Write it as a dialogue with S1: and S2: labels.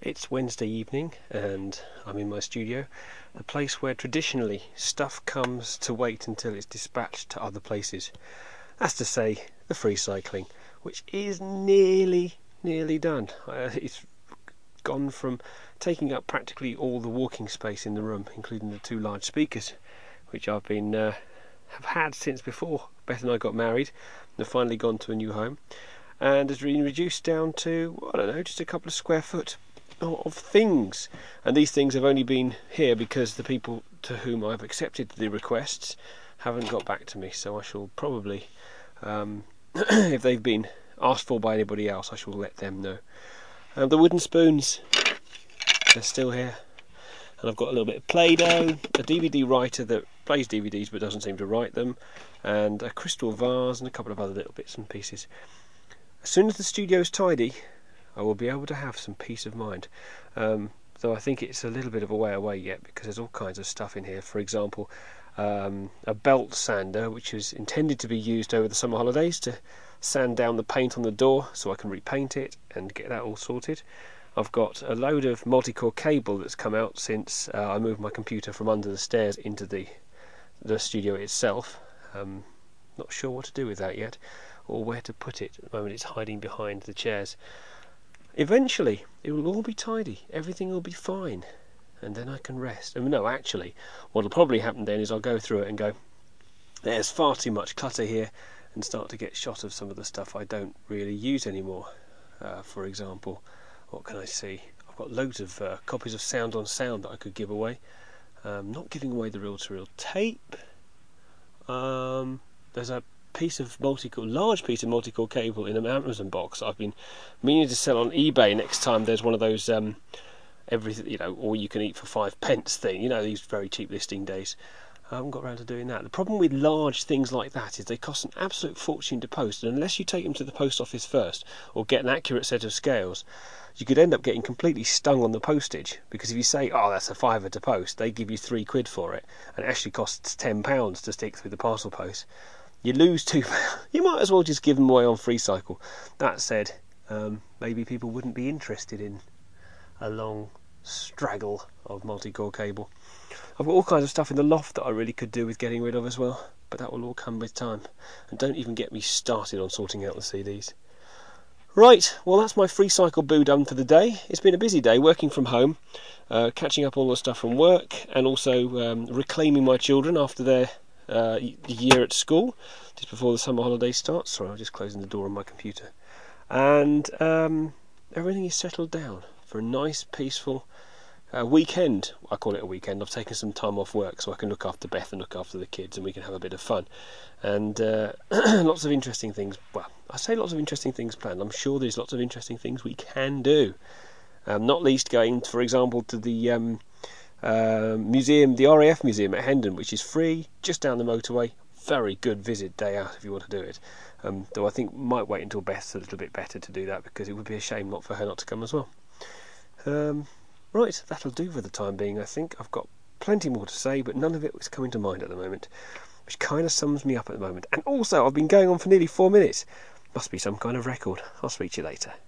S1: It's Wednesday evening and I'm in my studio, the place where traditionally stuff comes to wait until it's dispatched to other places. That's to say, the free cycling, which is nearly done. It's gone from taking up practically all the walking space in the room, including the two large speakers, which I've been have had since before Beth and I got married and have finally gone to a new home, and has been reduced down to, I don't know, just a couple of square foot of things. And these things have only been here because the people to whom I've accepted the requests haven't got back to me, so I shall probably if they've been asked for by anybody else, I shall let them know. The wooden spoons, they're still here, and I've got a little bit of Play-Doh, a DVD writer that plays DVDs but doesn't seem to write them, and a crystal vase and a couple of other little bits and pieces. As soon as the studio's tidy, I will be able to have some peace of mind, though I think it's a little bit of a way away yet because there's all kinds of stuff in here. For example, a belt sander which is intended to be used over the summer holidays to sand down the paint on the door so I can repaint it and get that all sorted. I've got a load of multi-core cable that's come out since I moved my computer from under the stairs into the studio itself. Not sure what to do with that yet, or where to put it. At the moment it's hiding behind the chairs. Eventually it will all be tidy, everything will be fine, and then I can rest. No, actually, what'll probably happen then is I'll go through it and go, there's far too much clutter here, and start to get shot of some of the stuff I don't really use anymore. For example, what can I see? I've got loads of copies of Sound on Sound that I could give away. Not giving away the reel-to-reel tape. There's a large piece of multi-core cable in an Amazon box I've been meaning to sell on eBay next time there's one of those everything, all you can eat for 5 pence thing, these very cheap listing days. I haven't got around to doing that. The problem with large things like that is they cost an absolute fortune to post, and unless you take them to the post office first or get an accurate set of scales, you could end up getting completely stung on the postage, because if you say, oh, that's a £5 to post, they give you £3 for it, and it actually costs £10 to stick through the parcel post. You lose £2. You might as well just give them away on FreeCycle. That said, maybe people wouldn't be interested in a long straggle of multi-core cable. I've got all kinds of stuff in the loft that I really could do with getting rid of as well, but that will all come with time. And don't even get me started on sorting out the CDs. Right, well, that's my FreeCycle boo done for the day. It's been a busy day working from home, catching up all the stuff from work, and also reclaiming my children after their year at school, just before the summer holidays start. Sorry, I'm just closing the door on my computer. And everything is settled down for a nice, peaceful weekend. I call it a weekend. I've taken some time off work so I can look after Beth and look after the kids, and we can have a bit of fun. And lots of interesting things. Well, I say lots of interesting things planned. I'm sure there's lots of interesting things we can do. Not least going, for example, to the museum, the RAF museum at Hendon, which is free, just down the motorway. Very good visit day out if you want to do it. Though I think might wait until Beth's a little bit better to do that, because it would be a shame not for her not to come as well. Right, that'll do for the time being, I think. I've got plenty more to say, but none of it was coming to mind at the moment, which kind of sums me up at the moment. And also, I've been going on for nearly 4 minutes. Must be some kind of record. I'll speak to you later.